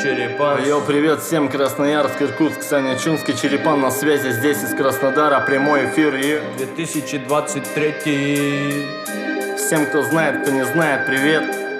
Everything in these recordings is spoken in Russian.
Черепан. Йоу, привет всем, Красноярск, Иркутск, Саня Чунский, Черепан на связи, здесь из Краснодара, прямой эфир и... 2023. Всем, кто знает, кто не знает, привет.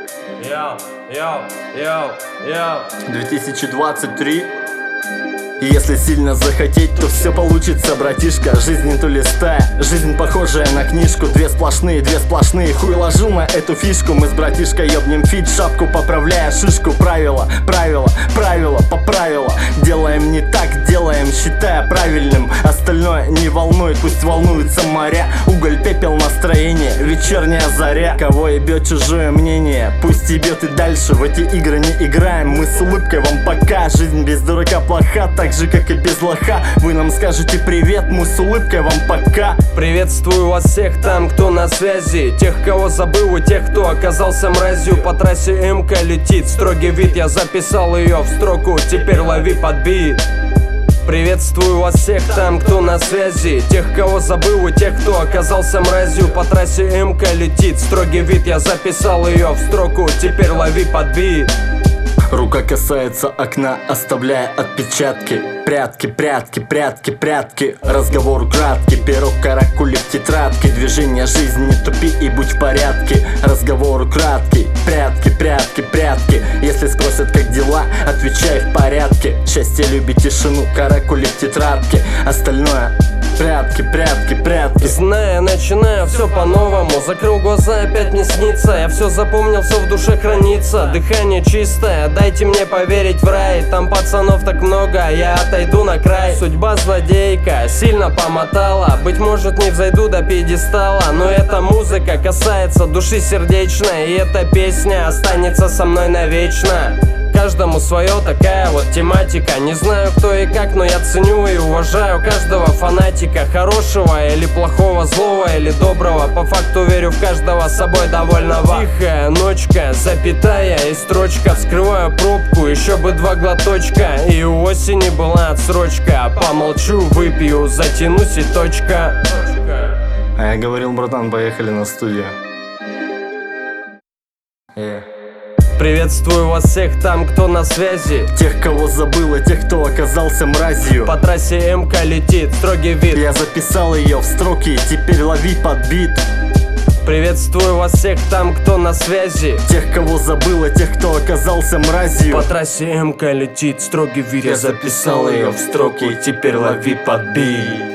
2023. И если сильно захотеть, то все получится, братишка. Жизнь не то листая, жизнь похожая на книжку. Две сплошные, хуй ложил на эту фишку. Мы с братишкой ёбнем фит, шапку поправляя шишку. Правила, по правилам. Делаем не так, делаем, считая правильным. Остальное не волнует, пусть волнуются моря. Уголь, пепел, настроение, вечерняя заря. Кого ебет чужое мнение, пусть ебет и дальше. В эти игры не играем, мы с улыбкой вам пока. Жизнь без дурака плоха, так же как и без лоха. Вы нам скажете привет, мы с улыбкой вам пока. Приветствую вас всех там, кто на связи. Тех, кого забыл, и тех, кто оказался мразью. По трассе МК летит строгий вид, я записал ее в строку, теперь лови подбит. Приветствую вас всех там, кто на связи. Тех, кого забыл, и тех, кто оказался мразью. По трассе МК летит строгий вид, я записал ее в строку, теперь лови подбит. Рука касается окна, оставляя отпечатки. Прятки. Разговор краткий, пирог, каракули в тетрадке. Движение жизни, не тупи и будь в порядке. Разговор краткий, прятки. Если спросят, как дела, отвечай в порядке. Счастье любит тишину, каракули в тетрадке. Остальное прятки. Зная, начинаю все по-новому. Закрыл глаза, опять не снится. Я все запомнил, все в душе хранится. Дыхание чистое, дайте мне поверить в рай. Там пацанов так много, я отойду на край. Судьба злодейка сильно помотала. Быть может, не взойду до пьедестала, но эта музыка касается души сердечной. И эта песня останется со мной навечно. Каждому свое, такая вот тематика. Не знаю кто и как, но я ценю и уважаю каждого фанатика. Хорошего или плохого, злого или доброго. По факту верю в каждого собой довольного. Тихая ночка, запятая и строчка. Вскрываю пробку, еще бы 2 глоточка. И у осени была отсрочка. Помолчу, выпью, затянусь и точка. А я говорил, братан, поехали на студию. Приветствую вас всех там, кто на связи. Тех, кого забыл, и тех, кто оказался мразью. По трассе МК летит строгий вид, я записал ее в строки, теперь лови подбит. Приветствую вас всех там, кто на связи. Тех, кого забыл, и тех, кто оказался мразью. По трассе МК летит строгий вид, я записал ее в строки, теперь лови подбит.